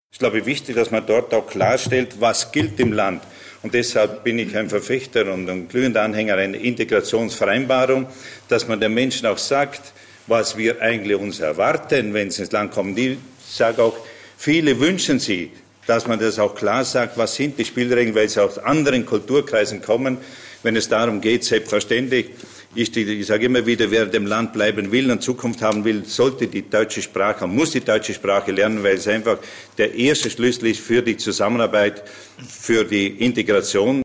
Es ist, glaube ich, wichtig, dass man dort auch klarstellt, was gilt im Land. Und deshalb bin ich ein Verfechter und ein glühender Anhänger einer Integrationsvereinbarung, dass man den Menschen auch sagt, was wir eigentlich uns erwarten, wenn sie ins Land kommen. Ich sage auch, viele wünschen sich, dass man das auch klar sagt, was sind die Spielregeln, weil sie aus anderen Kulturkreisen kommen. Wenn es darum geht, selbstverständlich, ich sage immer wieder, wer dem Land bleiben will und Zukunft haben will, sollte die deutsche Sprache, muss die deutsche Sprache lernen, weil es einfach der erste Schlüssel ist für die Zusammenarbeit, für die Integration.